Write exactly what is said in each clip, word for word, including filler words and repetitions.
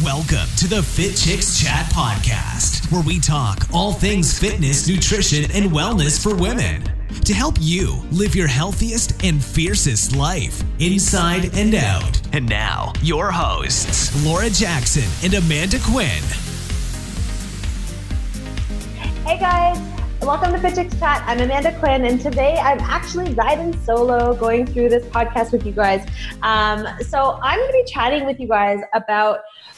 Welcome to the Fit Chicks Chat Podcast, where we talk all things fitness, nutrition, and wellness for women to help you live your healthiest and fiercest life inside and out. And now, your hosts, Laura Jackson and Amanda Quinn. Hey guys, welcome to Fit Chicks Chat. I'm Amanda Quinn, and today I'm actually riding solo going through this podcast with you guys. Um, so I'm going to be chatting with you guys about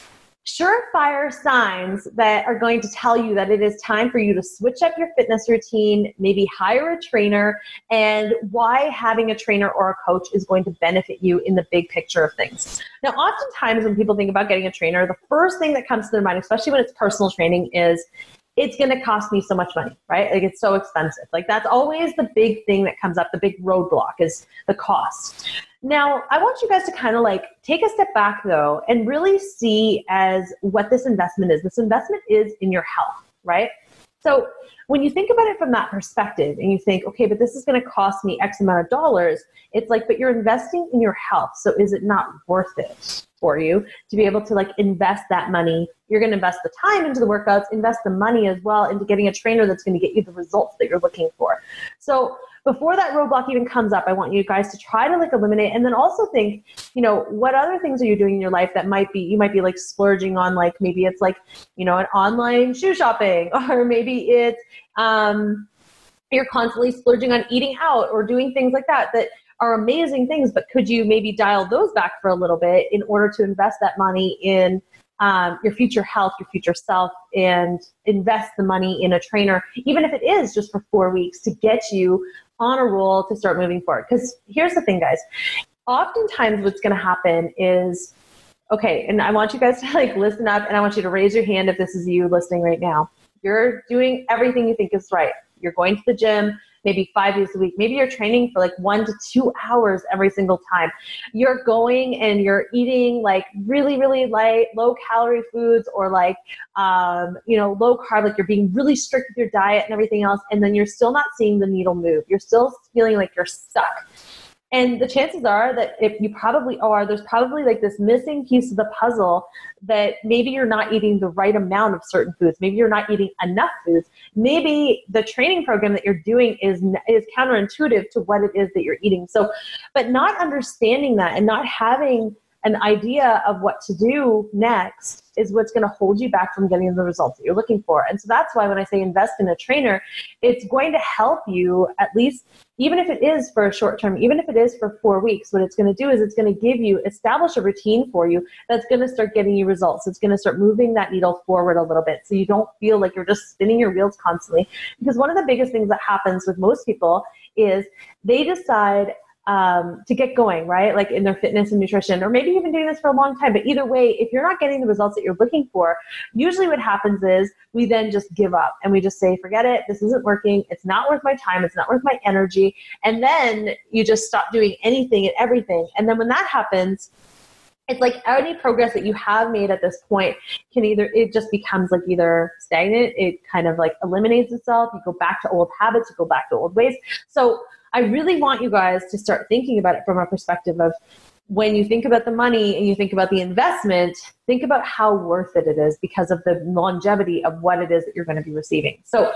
surefire signs that are going to tell you that it is time for you to switch up your fitness routine, maybe hire a trainer, and why having a trainer or a coach is going to benefit you in the big picture of things. Now, oftentimes when people think about getting a trainer, the first thing that comes to their mind, especially when it's personal training, is it's going to cost me so much money, right? Like, it's so expensive. Like, that's always the big thing that comes up. The big roadblock is the cost. Now, I want you guys to kind of like take a step back though, and really see as what this investment is. This investment is in your health, right? So when you think about it from that perspective and you think, okay, but this is going to cost me X amount of dollars, it's like, but you're investing in your health. So is it not worth it for you to be able to like invest that money? You're going to invest the time into the workouts, invest the money as well into getting a trainer that's going to get you the results that you're looking for. So before that roadblock even comes up, I want you guys to try to like eliminate, and then also think, you know, what other things are you doing in your life that might be, you might be like splurging on, like maybe it's like, you know, an online shoe shopping, or maybe it's, um, you're constantly splurging on eating out or doing things like that, that are amazing things, but could you maybe dial those back for a little bit in order to invest that money in um, your future health, your future self, and invest the money in a trainer, even if it is just for four weeks to get you on a roll to start moving forward. Because here's the thing, guys. Oftentimes what's going to happen is, okay, and I want you guys to like listen up, and I want you to raise your hand if this is you listening right now. You're doing everything you think is right. You're going to the gym maybe five days a week. Maybe you're training for like one to two hours every single time. You're going and you're eating like really, really light, low calorie foods, or like, um, you know, low carb, like you're being really strict with your diet and everything else. And then you're still not seeing the needle move. You're still feeling like you're stuck. And the chances are that if you probably are, there's probably like this missing piece of the puzzle that maybe you're not eating the right amount of certain foods. Maybe you're not eating enough foods. Maybe the training program that you're doing is is counterintuitive to what it is that you're eating. So, but not understanding that and not having an idea of what to do next is what's going to hold you back from getting the results that you're looking for. And so that's why when I say invest in a trainer, it's going to help you at least, even if it is for a short term, even if it is for four weeks, what it's going to do is it's going to give you, establish a routine for you that's going to start getting you results. It's going to start moving that needle forward a little bit so you don't feel like you're just spinning your wheels constantly. Because one of the biggest things that happens with most people is they decide Um, to get going, right? Like in their fitness and nutrition, or maybe you've been doing this for a long time, but either way, if you're not getting the results that you're looking for, usually what happens is we then just give up and we just say, forget it. This isn't working. It's not worth my time. It's not worth my energy. And then you just stop doing anything and everything. And then when that happens, it's like any progress that you have made at this point can either, it just becomes like either stagnant, it kind of like eliminates itself. You go back to old habits, you go back to old ways. So I really want you guys to start thinking about it from a perspective of when you think about the money and you think about the investment, think about how worth it it is because of the longevity of what it is that you're going to be receiving. So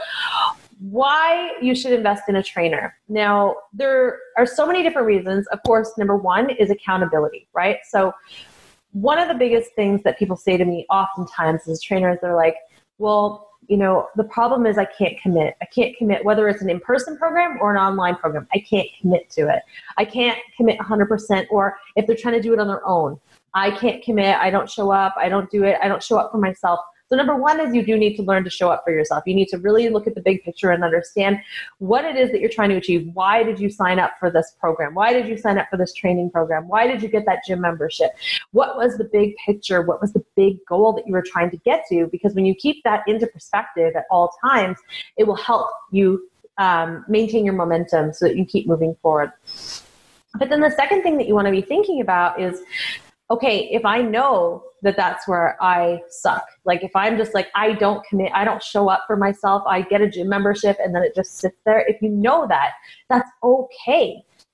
why you should invest in a trainer. Now, there are so many different reasons. Of course, number one is accountability, right? So one of the biggest things that people say to me oftentimes as trainers, they're like, well, you know, the problem is I can't commit. I can't commit, whether it's an in-person program or an online program. I can't commit to it. I can't commit one hundred percent, or if they're trying to do it on their own, I can't commit. I don't show up. I don't do it. I don't show up for myself. So number one is you do need to learn to show up for yourself. You need to really look at the big picture and understand what it is that you're trying to achieve. Why did you sign up for this program? Why did you sign up for this training program? Why did you get that gym membership? What was the big picture? What was the big goal that you were trying to get to? Because when you keep that into perspective at all times, it will help you um, maintain your momentum so that you keep moving forward. But then the second thing that you want to be thinking about is, okay, if I know that that's where I suck, like if I'm just like, I don't commit, I don't show up for myself, I get a gym membership and then it just sits there. If you know that, that's okay.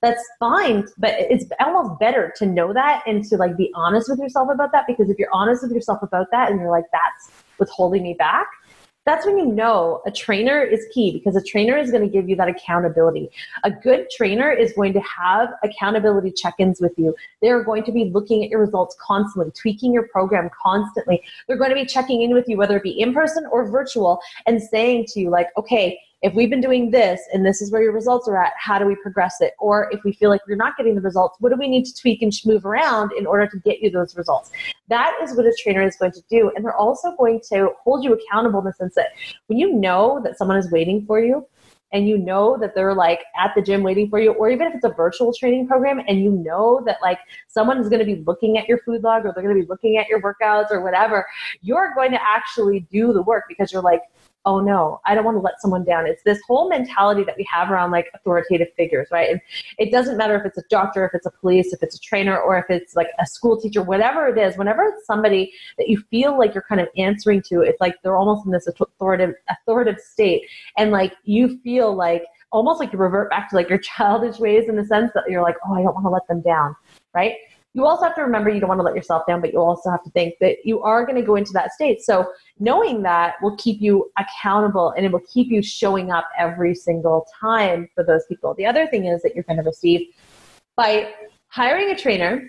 that's fine. But it's almost better to know that and to like be honest with yourself about that, because if you're honest with yourself about that and you're like, that's what's holding me back, that's when you know a trainer is key, because a trainer is going to give you that accountability. A good trainer is going to have accountability check-ins with you. They're going to be looking at your results constantly, tweaking your program constantly. They're going to be checking in with you, whether it be in person or virtual, and saying to you like, okay, if we've been doing this and this is where your results are at, how do we progress it? Or if we feel like we're not getting the results, what do we need to tweak and move around in order to get you those results? That is what a trainer is going to do. And they're also going to hold you accountable in the sense that when you know that someone is waiting for you, and you know that they're like at the gym waiting for you, or even if it's a virtual training program and you know that like someone is going to be looking at your food log, or they're going to be looking at your workouts or whatever, you're going to actually do the work, because you're like, oh no, I don't want to let someone down. It's this whole mentality that we have around like authoritative figures, right? And it doesn't matter if it's a doctor, if it's a police, if it's a trainer, or if it's like a school teacher, whatever it is, whenever it's somebody that you feel like you're kind of answering to, it's like they're almost in this authoritative, authoritative state. And like you feel like almost like you revert back to like your childish ways, in the sense that you're like, oh, I don't want to let them down, right? You also have to remember you don't want to let yourself down, but you also have to think that you are going to go into that state. So knowing that will keep you accountable, and it will keep you showing up every single time for those people. The other thing is that you're going to receive by hiring a trainer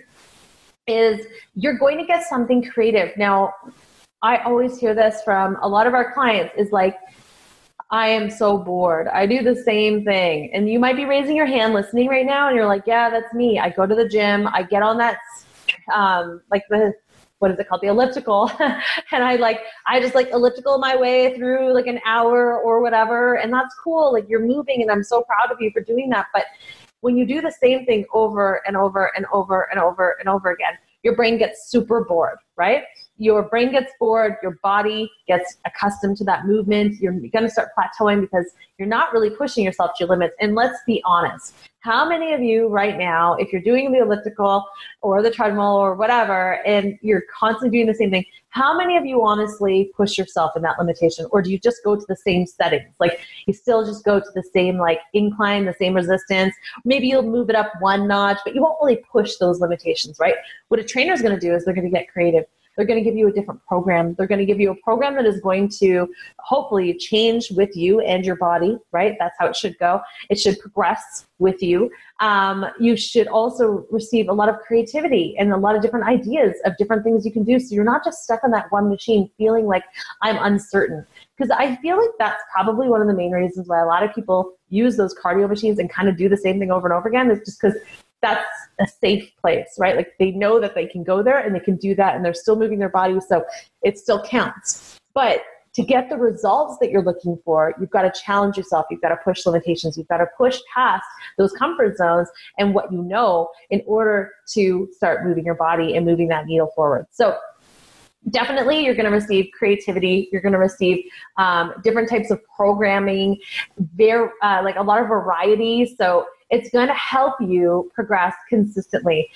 is you're going to get something creative. Now, I always hear this from a lot of our clients is like, I am so bored. I do the same thing. And you might be raising your hand listening right now, and you're like, yeah, that's me. I go to the gym. I get on that, um, like the, what is it called? The elliptical. And I like, I just like elliptical my way through like an hour or whatever. And that's cool. Like you're moving, and I'm so proud of you for doing that. But when you do the same thing over and over and over and over and over again, your brain gets super bored, right? Your brain gets bored, your body gets accustomed to that movement. You're going to start plateauing because you're not really pushing yourself to your limits. And let's be honest, how many of you right now, if you're doing the elliptical or the treadmill or whatever, and you're constantly doing the same thing, how many of you honestly push yourself in that limitation? Or do you just go to the same settings? Like you still just go to the same like incline, the same resistance. Maybe you'll move it up one notch, but you won't really push those limitations, right? What a trainer is going to do is they're going to get creative. They're going to give you a different program. They're going to give you a program that is going to hopefully change with you and your body, right? That's how it should go. It should progress with you. Um, you should also receive a lot of creativity and a lot of different ideas of different things you can do. So you're not just stuck on that one machine feeling like I'm uncertain. Because I feel like that's probably one of the main reasons why a lot of people use those cardio machines and kind of do the same thing over and over again, is just because that's a safe place, right? Like they know that they can go there and they can do that and they're still moving their body, so it still counts. But to get the results that you're looking for, you've got to challenge yourself. You've got to push limitations. You've got to push past those comfort zones and what you know in order to start moving your body and moving that needle forward. So definitely you're going to receive creativity. You're going to receive um, different types of programming, very, uh, like a lot of variety. So it's going to help you progress consistently.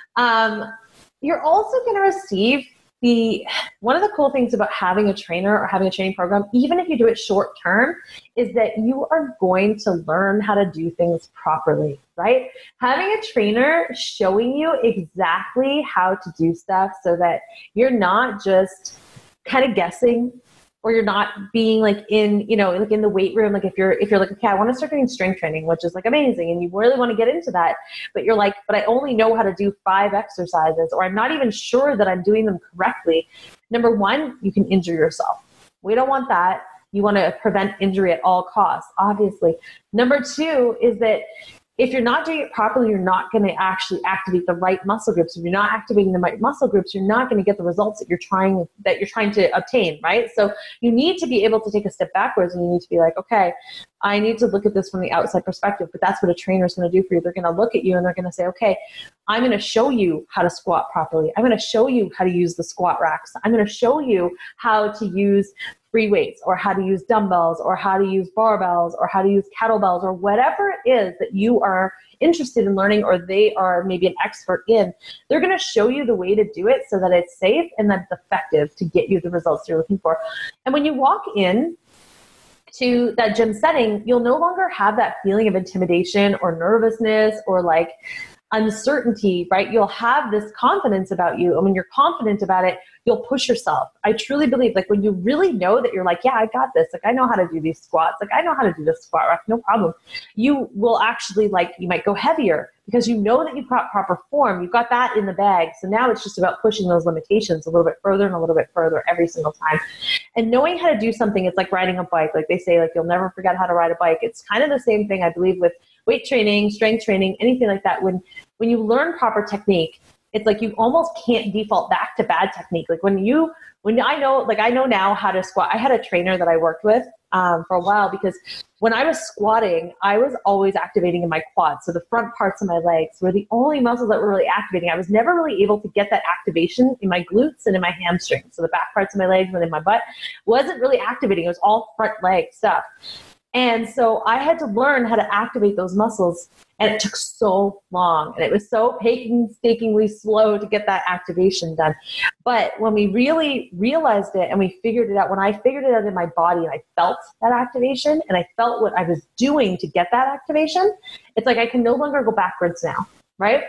Um, you're also going to receive the, one of the cool things about having a trainer or having a training program, even if you do it short term, is that you are going to learn how to do things properly, right? Having a trainer showing you exactly how to do stuff so that you're not just kind of guessing, or you're not being like in, you know, like in the weight room. Like if you're, if you're like, okay, I want to start doing strength training, which is like amazing, and you really want to get into that, but you're like, but I only know how to do five exercises, or I'm not even sure that I'm doing them correctly. Number one, you can injure yourself. We don't want that. You want to prevent injury at all costs, obviously. Number two is that if you're not doing it properly, you're not going to actually activate the right muscle groups. If you're not activating the right muscle groups, you're not going to get the results that you're trying that you're trying to obtain, right? So you need to be able to take a step backwards, and you need to be like, okay, I need to look at this from the outside perspective. But that's what a trainer is going to do for you. They're going to look at you and they're going to say, okay, I'm going to show you how to squat properly. I'm going to show you how to use the squat racks. I'm going to show you how to use free weights, or how to use dumbbells, or how to use barbells, or how to use kettlebells, or whatever it is that you are interested in learning, or they are maybe an expert in. They're going to show you the way to do it so that it's safe and that it's effective to get you the results you're looking for. And when you walk in to that gym setting, you'll no longer have that feeling of intimidation or nervousness or like uncertainty, right? You'll have this confidence about you. And when you're confident about it, you'll push yourself. I truly believe like when you really know that you're like, yeah, I got this. Like, I know how to do these squats. Like, I know how to do this squat rack. No problem. You will actually like, you might go heavier because you know that you've got proper form. You've got that in the bag. So now it's just about pushing those limitations a little bit further and a little bit further every single time. And knowing how to do something, it's like riding a bike. Like they say, like, you'll never forget how to ride a bike. It's kind of the same thing, I believe, with weight training, strength training, anything like that. When, when you learn proper technique, it's like you almost can't default back to bad technique. Like when you, when I know, like I know now how to squat. I had a trainer that I worked with um, for a while because when I was squatting, I was always activating in my quads. So the front parts of my legs were the only muscles that were really activating. I was never really able to get that activation in my glutes and in my hamstrings. So the back parts of my legs and in my butt wasn't really activating. It was all front leg stuff. And so I had to learn how to activate those muscles, and it took so long, and it was so painstakingly slow to get that activation done. But when we really realized it and we figured it out, when I figured it out in my body and I felt that activation and I felt what I was doing to get that activation, it's like I can no longer go backwards now, right?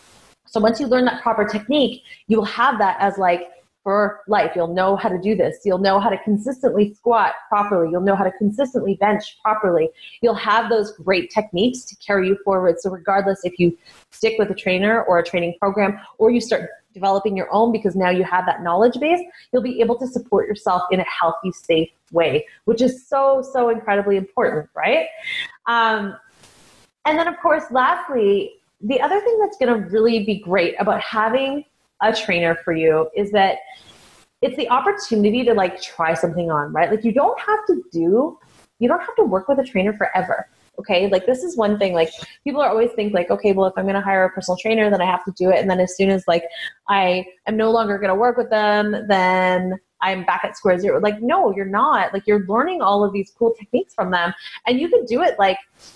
So once you learn that proper technique, you will have that as like, for life. You'll know how to do this. You'll know how to consistently squat properly. You'll know how to consistently bench properly. You'll have those great techniques to carry you forward. So regardless if you stick with a trainer or a training program, or you start developing your own because now you have that knowledge base, you'll be able to support yourself in a healthy, safe way, which is so, so incredibly important, right? Um, and then of course, lastly, the other thing that's going to really be great about having a trainer for you is that it's the opportunity to like try something on, right? Like you don't have to do, you don't have to work with a trainer forever. Okay. Like this is one thing, like people are always think like, okay, well, if I'm going to hire a personal trainer, then I have to do it. And then as soon as like I am no longer going to work with them, then I'm back at square zero. Like, no, you're not. Like you're learning all of these cool techniques from them, and you could do it like,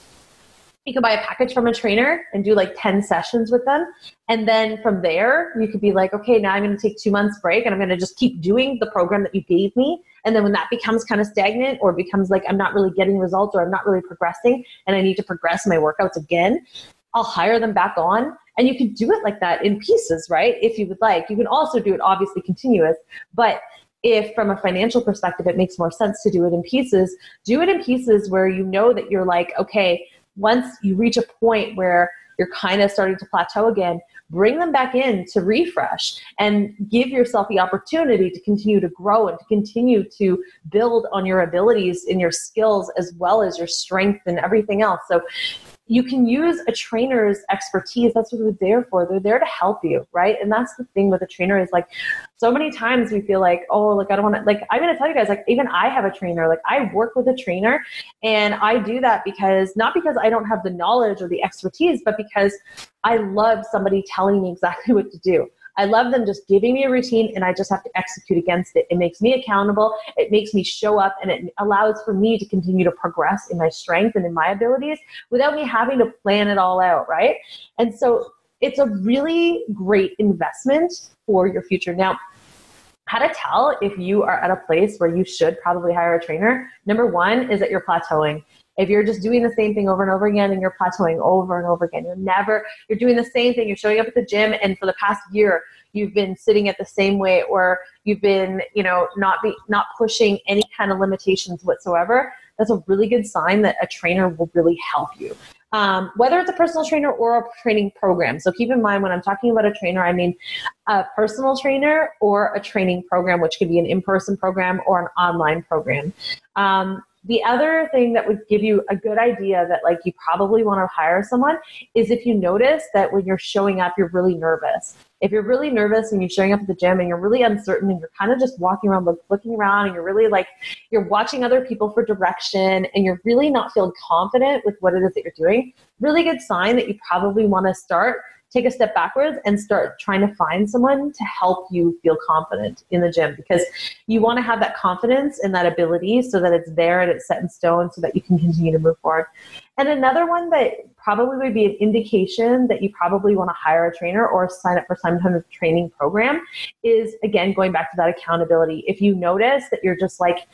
you could buy a package from a trainer and do like ten sessions with them. And then from there, you could be like, okay, now I'm going to take two months break and I'm going to just keep doing the program that you gave me. And then when that becomes kind of stagnant or becomes like, I'm not really getting results or I'm not really progressing and I need to progress my workouts again, I'll hire them back on. And you could do it like that in pieces, right? If you would like. You can also do it obviously continuous, but if from a financial perspective, it makes more sense to do it in pieces, do it in pieces where you know that you're like, okay, once you reach a point where you're kind of starting to plateau again, bring them back in to refresh and give yourself the opportunity to continue to grow and to continue to build on your abilities and your skills as well as your strength and everything else. So you can use a trainer's expertise. That's what they're there for. They're there to help you, right? And that's the thing with a trainer is like, so many times we feel like, oh, like I don't want to, like, I'm going to tell you guys, like, even I have a trainer. Like I work with a trainer, and I do that because, not because I don't have the knowledge or the expertise, but because I love somebody telling me exactly what to do. I love them just giving me a routine and I just have to execute against it. It makes me accountable. It makes me show up, and it allows for me to continue to progress in my strength and in my abilities without me having to plan it all out, right? And so it's a really great investment for your future. Now, how to tell if you are at a place where you should probably hire a trainer? Number one is that you're plateauing. If you're just doing the same thing over and over again and you're plateauing over and over again, you're never, you're doing the same thing. You're showing up at the gym, and for the past year, you've been sitting at the same way, or you've been, you know, not be, not pushing any kind of limitations whatsoever. That's a really good sign that a trainer will really help you. Um, whether it's a personal trainer or a training program. So keep in mind, when I'm talking about a trainer, I mean a personal trainer or a training program, which could be an in-person program or an online program. Um, The other thing that would give you a good idea that like you probably want to hire someone is if you notice that when you're showing up, you're really nervous. If you're really nervous and you're showing up at the gym and you're really uncertain and you're kind of just walking around, look, looking around, and you're really like, you're watching other people for direction and you're really not feeling confident with what it is that you're doing, really good sign that you probably want to start take a step backwards and start trying to find someone to help you feel confident in the gym, because you want to have that confidence and that ability so that it's there and it's set in stone so that you can continue to move forward. And another one that probably would be an indication that you probably want to hire a trainer or sign up for some kind of training program is, again, going back to that accountability. If you notice that you're just like,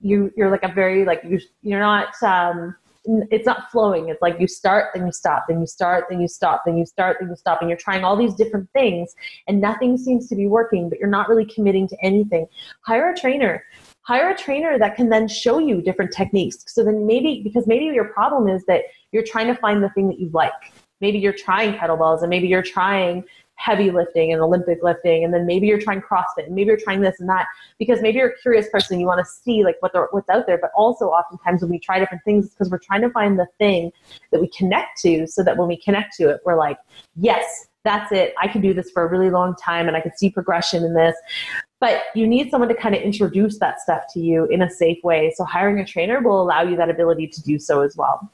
you, you're like a very, like, you, you're not, um, it's not flowing. It's like you start, then you stop, then you start, then you stop, then you start, then you stop, and you're trying all these different things and nothing seems to be working, but you're not really committing to anything. Hire a trainer. Hire a trainer that can then show you different techniques. So then maybe, because maybe your problem is that you're trying to find the thing that you like. Maybe you're trying kettlebells and maybe you're trying heavy lifting and Olympic lifting, and then maybe you're trying CrossFit and maybe you're trying this and that, because maybe you're a curious person. You want to see like what what's out there, but also oftentimes when we try different things, it's because we're trying to find the thing that we connect to, so that when we connect to it, we're like, yes, that's it. I can do this for a really long time and I can see progression in this. But you need someone to kind of introduce that stuff to you in a safe way. So hiring a trainer will allow you that ability to do so as well.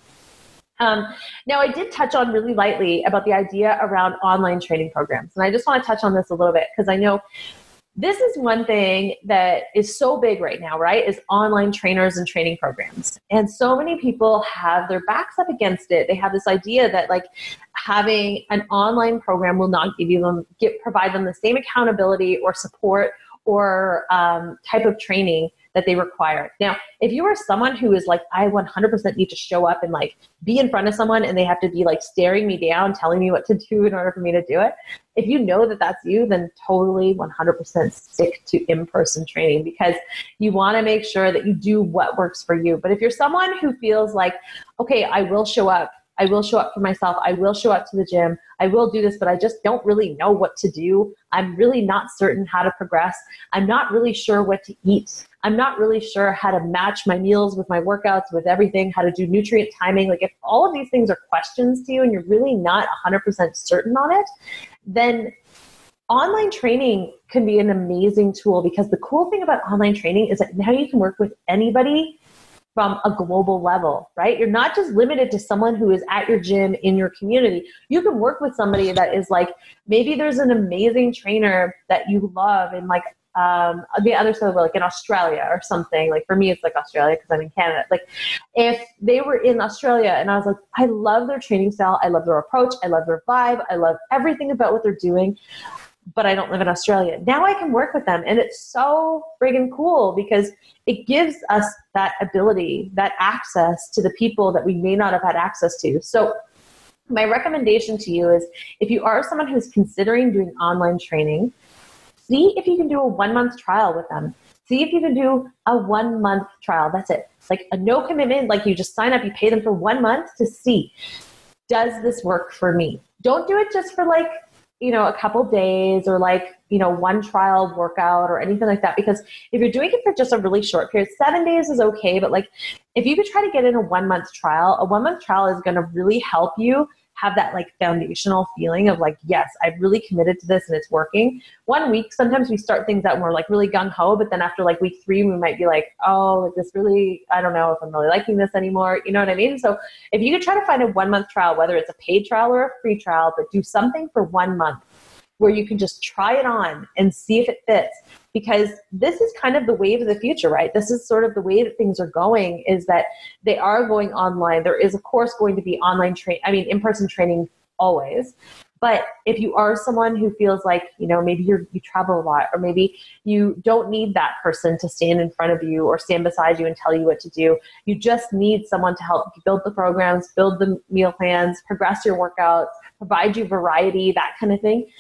Um, now, I did touch on really lightly about the idea around online training programs. And I just want to touch on this a little bit because I know this is one thing that is so big right now, right, is online trainers and training programs. And so many people have their backs up against it. They have this idea that like having an online program will not give you them, get, provide them the same accountability or support or um, type of training that they require. Now, if you are someone who is like, I one hundred percent need to show up and like be in front of someone and they have to be like staring me down, telling me what to do in order for me to do it. If you know that that's you, then totally one hundred percent stick to in-person training, because you want to make sure that you do what works for you. But if you're someone who feels like, okay, I will show up, I will show up for myself, I will show up to the gym, I will do this, but I just don't really know what to do. I'm really not certain how to progress. I'm not really sure what to eat. I'm not really sure how to match my meals with my workouts, with everything, how to do nutrient timing. Like if all of these things are questions to you and you're really not one hundred percent certain on it, then online training can be an amazing tool, because the cool thing about online training is that now you can work with anybody from a global level, right? You're not just limited to someone who is at your gym in your community. You can work with somebody that is like, maybe there's an amazing trainer that you love in like um, the other side of the world, like in Australia or something. Like for me, it's like Australia because I'm in Canada. Like if they were in Australia and I was like, I love their training style, I love their approach, I love their vibe, I love everything about what they're doing, but I don't live in Australia. Now I can work with them. And it's so friggin' cool because it gives us that ability, that access to the people that we may not have had access to. So my recommendation to you is, if you are someone who's considering doing online training, see if you can do a one month trial with them. See if you can do a one month trial. That's it. Like a no commitment, like you just sign up, you pay them for one month to see, does this work for me? Don't do it just for like, you know, a couple days or like, you know, one trial workout or anything like that. Because if you're doing it for just a really short period, seven days is okay. But like, if you could try to get in a one month trial, a one month trial is going to really help you have that like foundational feeling of like, yes, I've really committed to this and it's working. One week, sometimes we start things out and we're like really gung ho, but then after like week three, we might be like, oh, like this really, I don't know if I'm really liking this anymore. You know what I mean? So if you could try to find a one month trial, whether it's a paid trial or a free trial, but do something for one month where you can just try it on and see if it fits. Because this is kind of the wave of the future, right? This is sort of the way that things are going, is that they are going online. There is, of course, going to be online train, I mean, in-person training always. But if you are someone who feels like, you know, maybe you're, you travel a lot, or maybe you don't need that person to stand in front of you or stand beside you and tell you what to do. You just need someone to help build the programs, build the meal plans, progress your workouts, provide you variety, that kind of thing.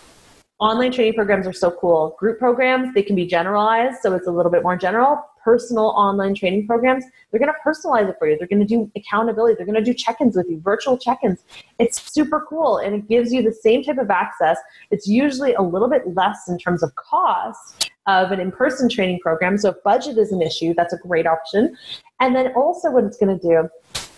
Online training programs are so cool. Group programs, they can be generalized, so it's a little bit more general. Personal online training programs, they're going to personalize it for you. They're going to do accountability. They're going to do check-ins with you, virtual check-ins. It's super cool, and it gives you the same type of access. It's usually a little bit less in terms of cost of an in-person training program, so if budget is an issue, that's a great option. And then also what it's going to do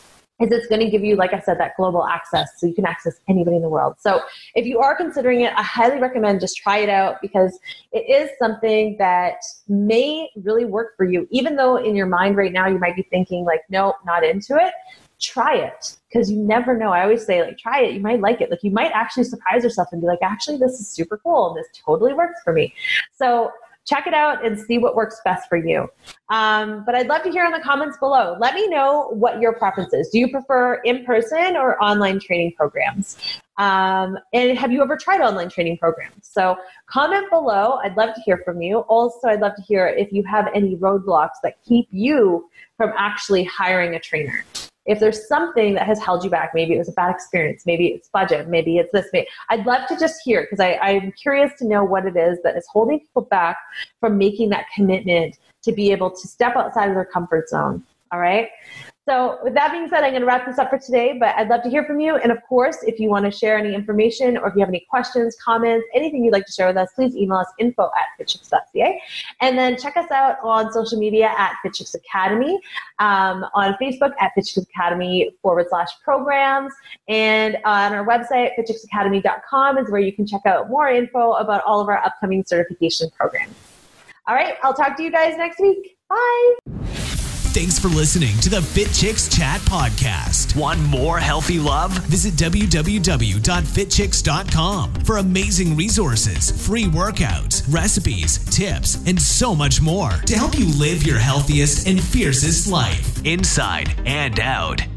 is it's going to give you, like I said, that global access, so you can access anybody in the world. So if you are considering it, I highly recommend just try it out, because it is something that may really work for you. Even though in your mind right now you might be thinking like, nope, not into it, try it, because you never know. I always say, like, try it. You might like it. Like, you might actually surprise yourself and be like, actually, this is super cool. This totally works for me. So check it out and see what works best for you. Um, but I'd love to hear in the comments below. Let me know what your preference is. Do you prefer in-person or online training programs? Um, and have you ever tried online training programs? So comment below. I'd love to hear from you. Also, I'd love to hear if you have any roadblocks that keep you from actually hiring a trainer. If there's something that has held you back, maybe it was a bad experience, maybe it's budget, maybe it's this, maybe, I'd love to just hear, because I'm curious to know what it is that is holding people back from making that commitment to be able to step outside of their comfort zone. All right. So with that being said, I'm going to wrap this up for today, but I'd love to hear from you. And of course, if you want to share any information or if you have any questions, comments, anything you'd like to share with us, please email us info at fitchicks dot c a. And then check us out on social media at FitChicks Academy, um, on Facebook at FitChicks Academy forward slash programs. And on our website, fitchicks academy dot com is where you can check out more info about all of our upcoming certification programs. All right. I'll talk to you guys next week. Bye. Thanks for listening to the Fit Chicks Chat podcast. Want more healthy love? Visit w w w dot fit chicks dot com for amazing resources, free workouts, recipes, tips, and so much more to help you live your healthiest and fiercest life, inside and out.